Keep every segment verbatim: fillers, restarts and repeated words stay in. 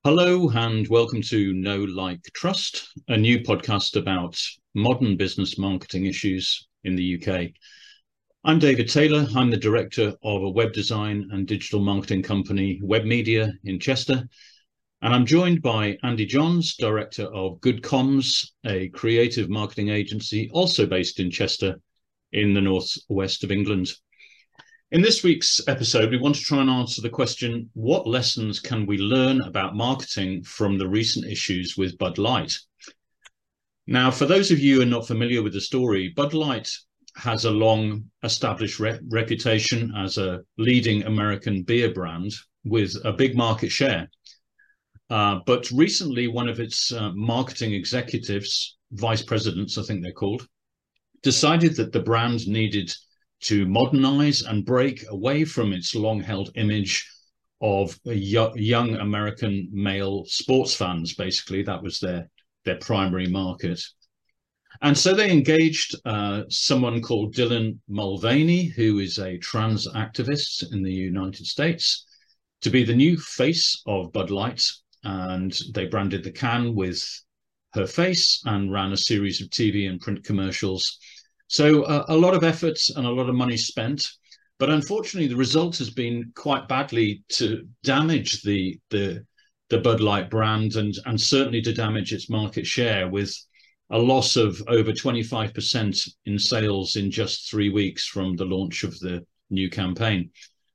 Hello and welcome to Know Like Trust, a new podcast about modern business marketing issues in the U K. I'm David Taylor. I'm the director of a web design and digital marketing company, Web Media, in Chester. And I'm joined by Andy Johns, director of Good Comms, a creative marketing agency also based in Chester in the northwest of England. In this week's episode, we want to try and answer the question, what lessons can we learn about marketing from the recent issues with Bud Light? Now, for those of you who are not familiar with the story, Bud Light has a long established re- reputation as a leading American beer brand with a big market share. Uh, but recently, one of its uh, marketing executives, vice presidents, I think they're called, decided that the brand needed to modernize and break away from its long-held image of young American male sports fans. Basically, that was their, their primary market. And so they engaged uh, someone called Dylan Mulvaney, who is a trans activist in the United States, to be the new face of Bud Light. And they branded the can with her face and ran a series of T V and print commercials. So uh, a lot of effort and a lot of money spent, but unfortunately the result has been quite badly to damage the the, the Bud Light brand and, and certainly to damage its market share, with a loss of over twenty-five percent in sales in just three weeks from the launch of the new campaign.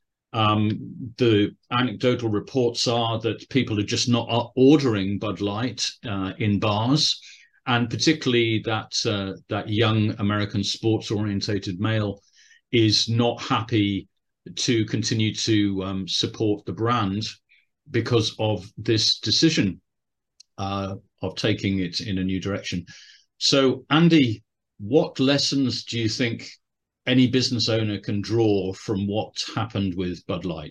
Um, the anecdotal reports are that people are just not ordering Bud Light uh, in bars. And particularly that uh, that young American sports-orientated male is not happy to continue to um, support the brand because of this decision uh, of taking it in a new direction. So, Andy, what lessons do you think any business owner can draw from what happened with Bud Light?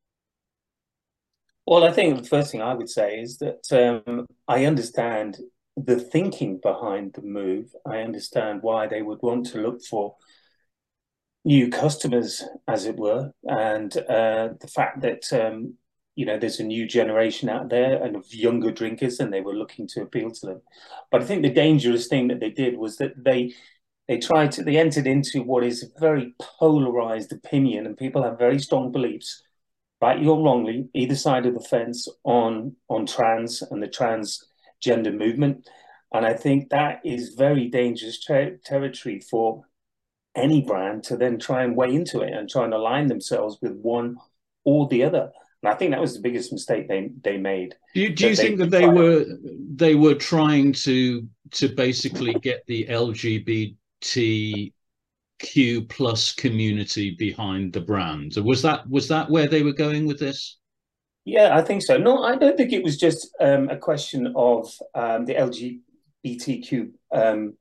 Well, I think the first thing I would say is that um, I understand the thinking behind the move. I understand why they would want to look for new customers, as it were, and uh, the fact that um, you know there's a new generation out there and of younger drinkers, and they were looking to appeal to them. But I think the dangerous thing that they did was that they they tried to they entered into what is a very polarized opinion, and people have very strong beliefs, rightly or wrongly, either side of the fence on on trans and the trans gender movement. And I think that is very dangerous ter- territory for any brand to then try and weigh into it and try and align themselves with one or the other. And I think that was the biggest mistake they they made. Do you, do you That think they that they were they were trying to to basically get the L G B T Q plus community behind the brand? Was that was that where they were going with this? Yeah, I think so. No, I don't think it was just um, a question of um, the L G B T Q um,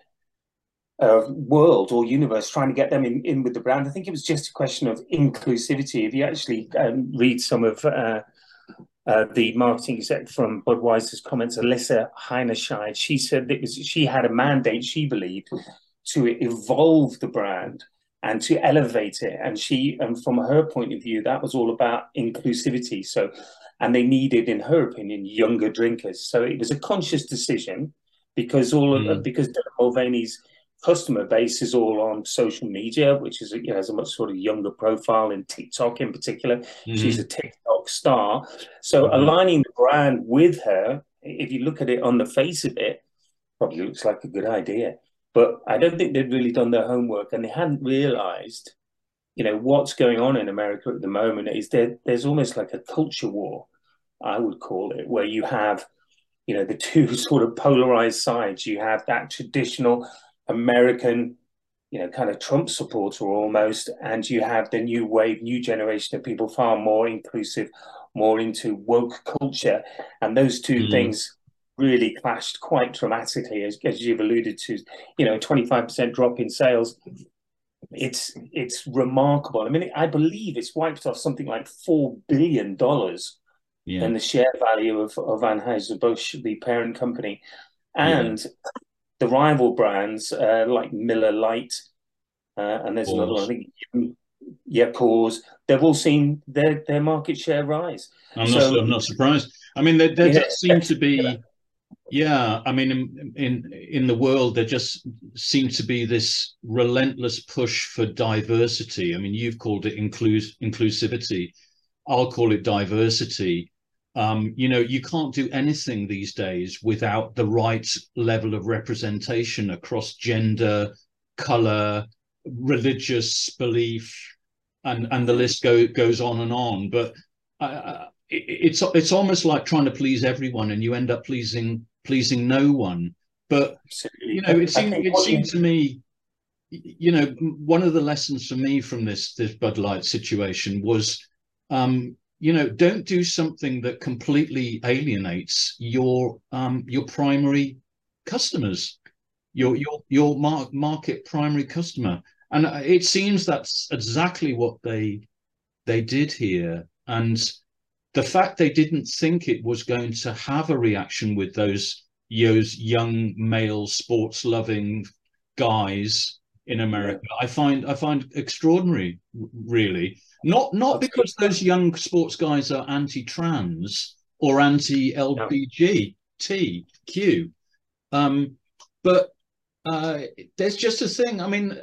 uh, world or universe trying to get them in, in with the brand. I think it was just a question of inclusivity. If you actually um, read some of uh, uh, the marketing exec from Budweiser's comments, Alyssa Heinerscheid, she said that it was, she had a mandate, she believed, to evolve the brand and to elevate it. And she, and from her point of view, that was all about inclusivity. So, and they needed, in her opinion, younger drinkers. So it was a conscious decision because all of, Mm. because Dylan Mulvaney's customer base is all on social media, which is, you know, has a much sort of younger profile, in TikTok in particular. Mm-hmm. She's a TikTok star. So Mm-hmm. aligning the brand with her, if you look at it on the face of it, probably looks like a good idea. But I don't think they'd really done their homework, and they hadn't realized, you know, what's going on in America at the moment is there, there's almost like a culture war, I would call it, where you have, you know, the two sort of polarized sides. You have that traditional American, you know, kind of Trump supporter almost, and you have the new wave, new generation of people far more inclusive, more into woke culture. And those two Mm. things really clashed quite dramatically, as, as you've alluded to, you know, twenty-five percent drop in sales. It's it's remarkable. I mean, I believe it's wiped off something like four billion dollars Yeah. in the share value of, of Anheuser-Busch, the parent company. Yeah. And the rival brands uh, like Miller Lite, uh, and there's another one, I Pause. think, yeah, Coors, they've all seen their, their market share rise. I'm not. So I'm not surprised. I mean, there, there Yeah. does seem to be, yeah, I mean, in, in in the world, there just seems to be this relentless push for diversity. I mean, you've called it inclus inclusivity. I'll call it diversity. Um, you know, you can't do anything these days without the right level of representation across gender, color, religious belief, and and the list go, goes on and on. But uh, it, it's it's almost like trying to please everyone, and you end up pleasing pleasing no one. But Absolutely. you know, it I seemed think it what seemed you, to me, you know, one of the lessons for me from this this Bud Light situation was, um, you know, don't do something that completely alienates your um, your primary customers, your your your mar market primary customer. And it seems that's exactly what they they did here. And the fact they didn't think it was going to have a reaction with those those young male sports loving guys in America, yeah, I find I find extraordinary, really. Not not absolutely. because those young sports guys are anti-trans or anti-L G B T Q, um, but uh, there's just a thing. I mean,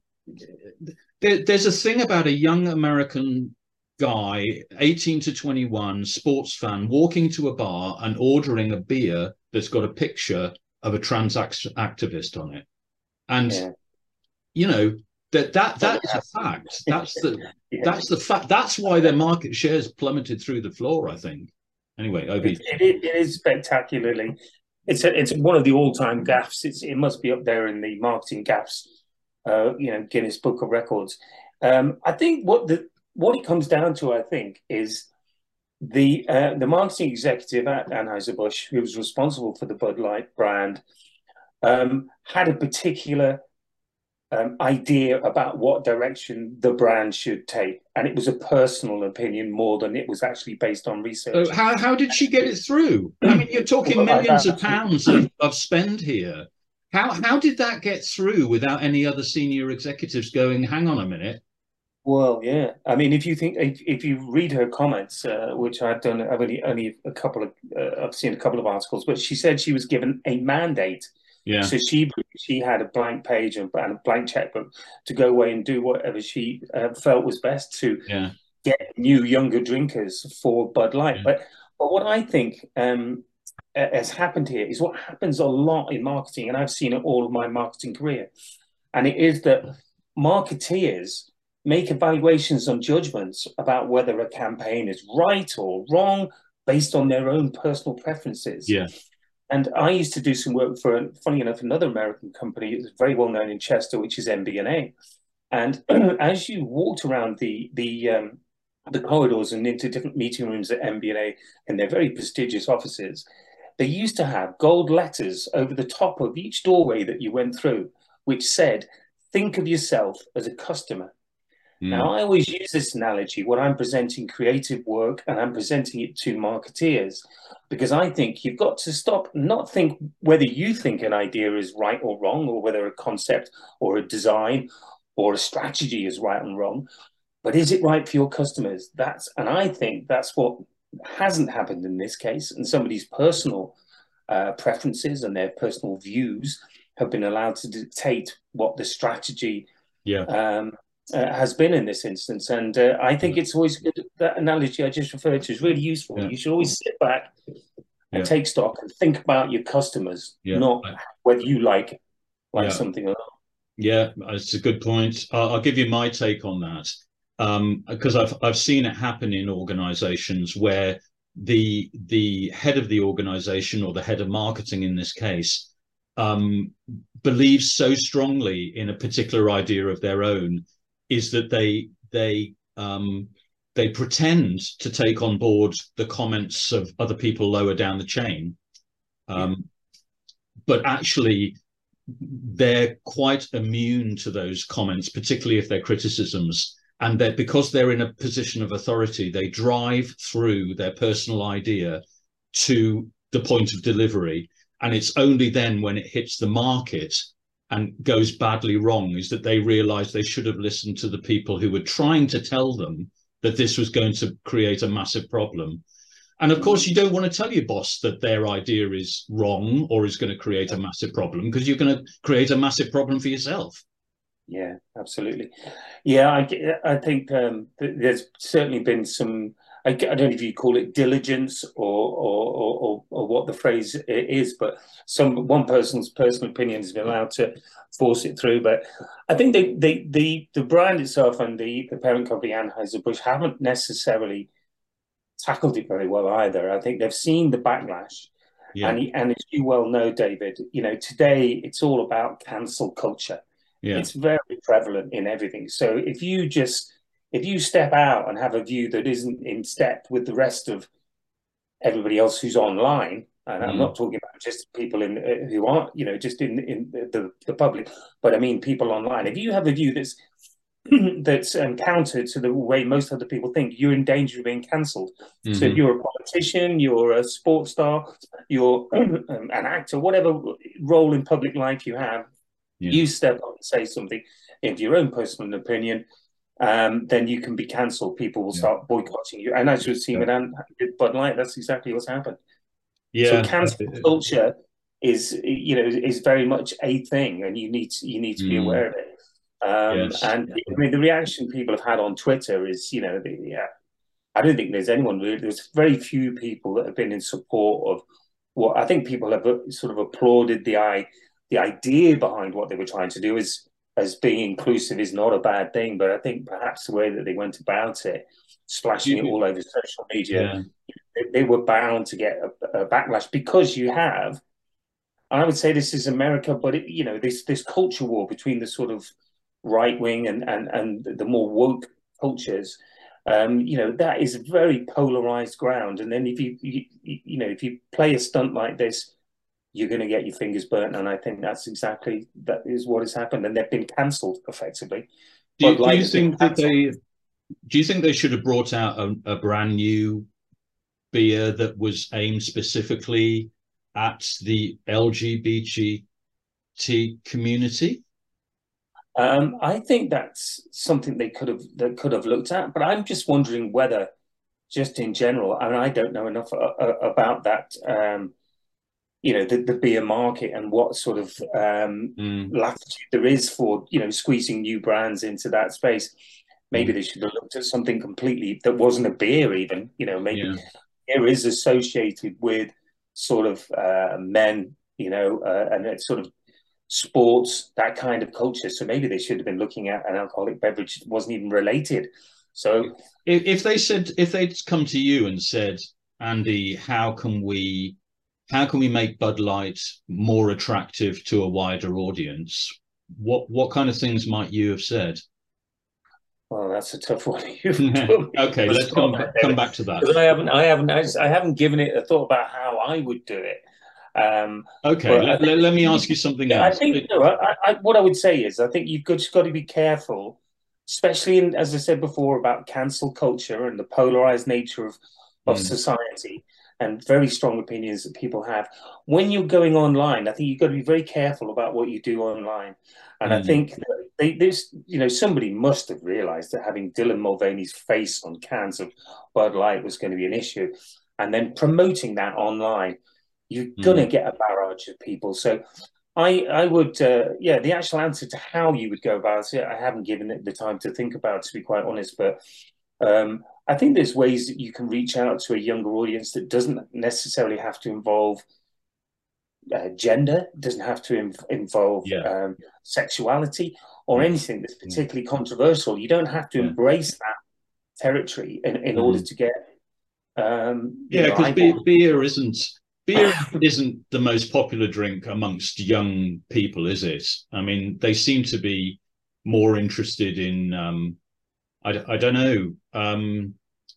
there, there's a thing about a young American guy, eighteen to twenty-one, sports fan, walking to a bar and ordering a beer that's got a picture of a trans activist on it. And, Yeah. you know, that that Well, that is a fact. That's the yeah. that's the fact. That's why their market shares plummeted through the floor, I think. Anyway, O B. It, it, it is spectacularly. It's a, it's one of the all-time gaffes. It's it must be up there in the marketing gaffes, uh, you know, Guinness Book of Records. Um, I think what the what it comes down to, I think, is the uh, the marketing executive at Anheuser-Busch, who was responsible for the Bud Light brand, um, had a particular um, idea about what direction the brand should take, and it was a personal opinion more than it was actually based on research. So how how did she get it through? I mean, you're talking Well, millions of pounds of, of spend here. How how did that get through without any other senior executives going, hang on a minute? Well, yeah. I mean, if you think if, if you read her comments, uh, which I've done, I've only only a couple of uh, I've seen a couple of articles, but she said she was given a mandate. Yeah. So she she had a blank page and a blank checkbook to go away and do whatever she uh, felt was best to Yeah. get new younger drinkers for Bud Light. Yeah. But but what I think um, has happened here is what happens a lot in marketing, and I've seen it all of my marketing career, and it is that marketeers make evaluations and judgments about whether a campaign is right or wrong based on their own personal preferences. Yeah. And I used to do some work for, funny enough, another American company. It's very well known in Chester, which is M B N A. And as you walked around the the um, the corridors and into different meeting rooms at M B N A and their very prestigious offices, they used to have gold letters over the top of each doorway that you went through, which said, "Think of yourself as a customer." Mm. Now, I always use this analogy when I'm presenting creative work and I'm presenting it to marketeers, because I think you've got to stop, not think whether you think an idea is right or wrong, or whether a concept or a design or a strategy is right and wrong, but is it right for your customers? That's, and I think that's what hasn't happened in this case. And somebody's personal uh, preferences and their personal views have been allowed to dictate what the strategy yeah. um, uh, has been in this instance. And uh, I think it's always good. That analogy I just referred to is really useful. Yeah. You should always sit back and yeah. take stock and think about your customers, yeah. not whether you like like yeah. something or not. Yeah, it's a good point. I'll, I'll give you my take on that, um, because I've I've seen it happen in organizations where the the head of the organization, or the head of marketing in this case, um, believes so strongly in a particular idea of their own, is that they they um, they pretend to take on board the comments of other people lower down the chain, um, yeah. but actually they're quite immune to those comments, particularly if they're criticisms. And that because they're in a position of authority, they drive through their personal idea to the point of delivery. And it's only then when it hits the market and goes badly wrong is that they realize they should have listened to the people who were trying to tell them that this was going to create a massive problem. And of course, you don't want to tell your boss that their idea is wrong or is going to create a massive problem, because you're going to create a massive problem for yourself. Yeah, absolutely. Yeah, I, I think um, there's certainly been some, I, I don't know if you call it diligence or, or, or, or what the phrase is, but some one person's personal opinion has been allowed to force it through. But I think they, they, the, the brand itself and the, the parent company, Anheuser-Busch, haven't necessarily tackled it very well either. I think they've seen the backlash. Yeah. And, and as you well know, David, you know, today it's all about cancel culture. Yeah. It's very prevalent in everything. So if you just, if you step out and have a view that isn't in step with the rest of everybody else who's online, and mm. I'm not talking about just people in uh, who aren't, you know, just in, in the, the public, but I mean people online. If you have a view that's that's um, counter to the way most other people think, you're in danger of being cancelled. Mm-hmm. So if you're a politician, you're a sports star, you're um, an actor, whatever role in public life you have, yeah. you step up and say something in your own personal opinion, um, then you can be cancelled. People will yeah. start boycotting you. And as you've seen yeah. with Bud Light, that's exactly what's happened. Yeah. So cancel culture is, you know, is very much a thing, and you need to, you need to mm. be aware of it. Um, yes. And I mean, the reaction people have had on Twitter is, you know, the, yeah, I don't think there's anyone really, there's very few people that have been in support of what I think people have sort of applauded the I, the idea behind what they were trying to do as, as being inclusive is not a bad thing. But I think perhaps the way that they went about it, splashing you, it all over social media, yeah. they, they were bound to get a, a backlash, because you have, I would say this is America, but it, you know, this, this culture war between the sort of right wing and, and and the more woke cultures, um, you know, that is very polarized ground. And then if you, you you know if you play a stunt like this, you're going to get your fingers burnt. And I think that's exactly that is what has happened. And they've been cancelled effectively. Do you, do you think that they? Do you think they should have brought out a, a brand new beer that was aimed specifically at the L G B T community? Um, I think that's something they could have that could have looked at, but I'm just wondering whether, just in general, and I don't know enough uh, about that, um, you know, the, the beer market and what sort of um, mm. latitude there is for, you know, squeezing new brands into that space. Maybe mm. they should have looked at something completely that wasn't a beer, even. You know, maybe yeah. beer is associated with sort of uh, men, you know, uh, and it's sort of sports, that kind of culture. So maybe they should have been looking at an alcoholic beverage that wasn't even related. So if, if they said, if they'd come to you and said, Andy, how can we, how can we make Bud Light more attractive to a wider audience? What, what kind of things might you have said? Well, that's a tough one. Okay, let's come, come back to that. I haven't, I haven't, I, just, I haven't given it a thought about how I would do it. Um, okay, let, think, let me ask you something else. I think you know, I, I, what I would say is I think you've just got to be careful, especially in, as I said before, about cancel culture and the polarized nature of, of mm. society and very strong opinions that people have. When you're going online, I think you've got to be very careful about what you do online. And mm. I think that they, this, you know, somebody must have realized that having Dylan Mulvaney's face on cans of Bud Light was going to be an issue, and then promoting that online. You're mm. going to get a barrage of people. So I I would, uh, yeah, the actual answer to how you would go about it, I haven't given it the time to think about, to be quite honest. But um, I think there's ways that you can reach out to a younger audience that doesn't necessarily have to involve uh, gender, doesn't have to inv involve yeah. um, sexuality or yeah. anything that's particularly yeah. controversial. You don't have to yeah. embrace that territory in, in mm. order to get... Um, yeah, because be beer isn't... Beer isn't the most popular drink amongst young people, is it? I mean, they seem to be more interested in, um, I, I don't know, um,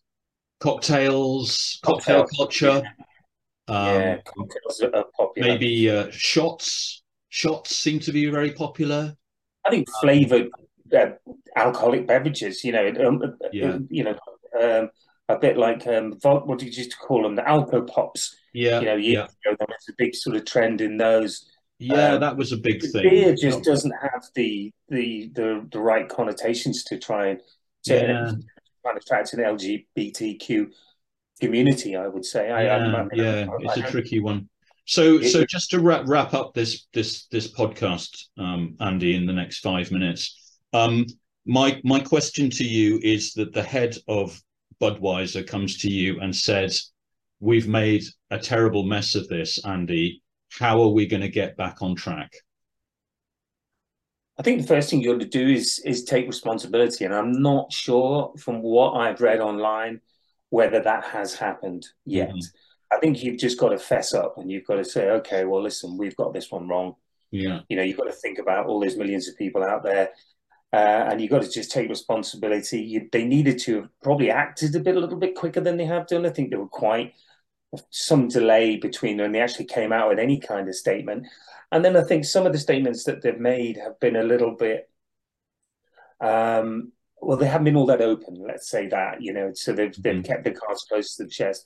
cocktails, cocktail, cocktail culture. Um, yeah, cocktails are popular. Maybe uh, shots. Shots seem to be very popular. I think flavoured uh, alcoholic beverages, you know, um, yeah. you know, um, a bit like, um, what did you used to call them? The Alco Pops. Yeah, you know, years yeah. ago, there was a big sort of trend in those. Yeah, um, that was a big thing. Beer just no. doesn't have the, the the the right connotations to try and to yeah. try and attract an L G B T Q community, I would say. I, Yeah, I, I, yeah, I, it's I a don't, tricky one. So, it, so it, just to wrap wrap up this this this podcast, um, Andy, in the next five minutes, um, my my question to you is that the head of Budweiser comes to you and says, "We've made a terrible mess of this, Andy. How are we going to get back on track?" I think the first thing you ought to do is is take responsibility, and I'm not sure from what I've read online whether that has happened yet. Mm-hmm. I think you've just got to fess up and you've got to say, okay, well, listen, we've got this one wrong. Yeah. You know, you've got to think about all those millions of people out there, uh, and you've got to just take responsibility. You, they needed to have probably acted a bit, a little bit quicker than they have done. I think there were quite some delay between when they actually came out with any kind of statement. And then I think some of the statements that they've made have been a little bit, um, well, they haven't been all that open, let's say that, you know, so they've, mm-hmm. they've kept their cards close to the chest.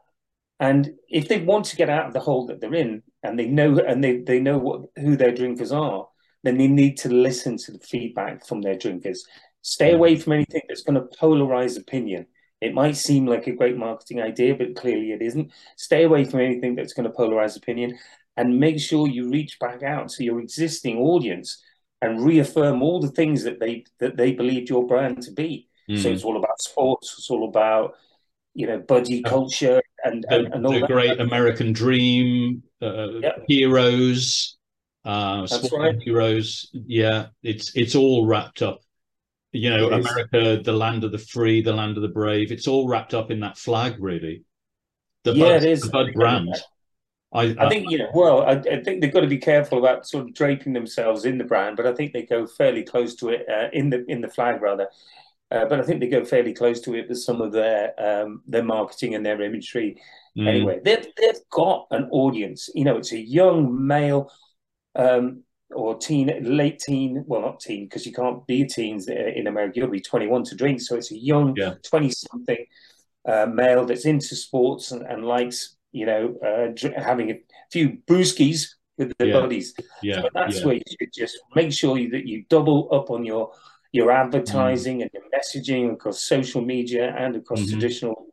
And if they want to get out of the hole that they're in, and they know and they, they know what who their drinkers are, then they need to listen to the feedback from their drinkers. Stay mm-hmm. away from anything that's going to polarize opinion. It might seem like a great marketing idea, but clearly it isn't. Stay away from anything that's going to polarize opinion, and make sure you reach back out to your existing audience and reaffirm all the things that they that they believed your brand to be. Mm. So it's all about sports. It's all about, you know, buddy culture and, the, and, and all the that. great American dream, uh, yep. heroes, uh, sport right. heroes. Yeah, it's it's all wrapped up. You know, it America, is. The land of the free, the land of the brave. It's all wrapped up in that flag, really. The yeah, Bud, it is. The Bud brand. I, I think, you know, well, I, I think they've got to be careful about sort of draping themselves in the brand, but I think they go fairly close to it uh, in the in the flag rather. Uh, but I think they go fairly close to it with some of their um, their marketing and their imagery. Mm. Anyway, they've they've got an audience. You know, it's a young male um, or teen, late teen. Well, not teen, because you can't be a teen in America. You'll be twenty-one to drink. So it's a young twenty-something yeah. uh, male that's into sports and, and likes, you know, uh, having a few brewskis with their yeah. buddies. Yeah, so that's yeah. where you should just make sure that you double up on your your advertising mm. and your messaging across social media and across mm-hmm. traditional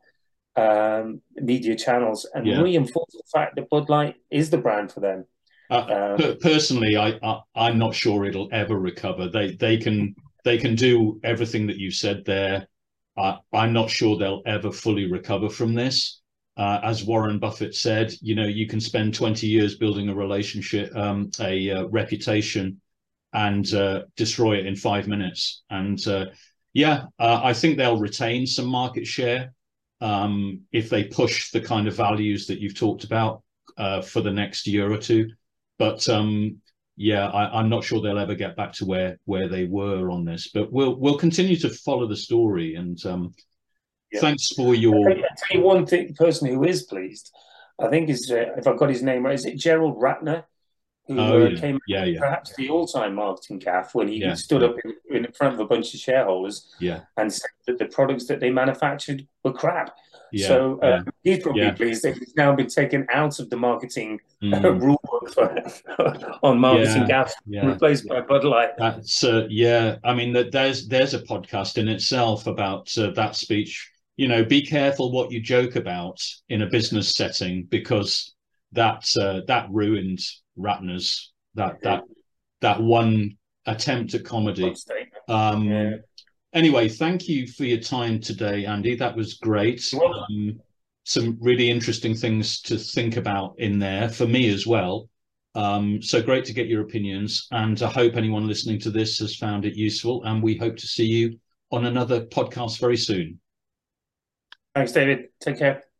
um, media channels, and yeah. reinforce the fact that Bud Light is the brand for them. Uh, um, personally, I, I I'm not sure it'll ever recover. They they can they can do everything that you said there. Uh, I'm not sure they'll ever fully recover from this. Uh, as Warren Buffett said, you know, you can spend twenty years building a relationship, um, a uh, reputation, and uh, destroy it in five minutes. And uh, yeah, uh, I think they'll retain some market share um, if they push the kind of values that you've talked about uh, for the next year or two. But um, yeah, I, I'm not sure they'll ever get back to where where they were on this. But we'll we'll continue to follow the story. And um, yeah. thanks for your. I'll tell you one thing, person who is pleased, I think is uh, if I've got his name right, is it Gerald Ratner? Who oh, uh, yeah. came yeah, yeah. perhaps the all-time marketing gaffe when he yeah. stood up in, in front of a bunch of shareholders yeah. and said that the products that they manufactured were crap. Yeah, so uh, yeah. he's probably yeah. pleased that he's now been taken out of the marketing mm. rule book for, on marketing yeah, gaffes, yeah. replaced by Bud Light. That's uh, yeah. I mean, that there's there's a podcast in itself about uh, that speech. You know, be careful what you joke about in a business setting, because that uh, that ruined Ratner's. That that that one attempt at comedy. Um, yeah. Anyway, thank you for your time today, Andy. That was great. Um, some really interesting things to think about in there for me as well. Um, so great to get your opinions, and I hope anyone listening to this has found it useful. And we hope to see you on another podcast very soon. Thanks, David. Take care.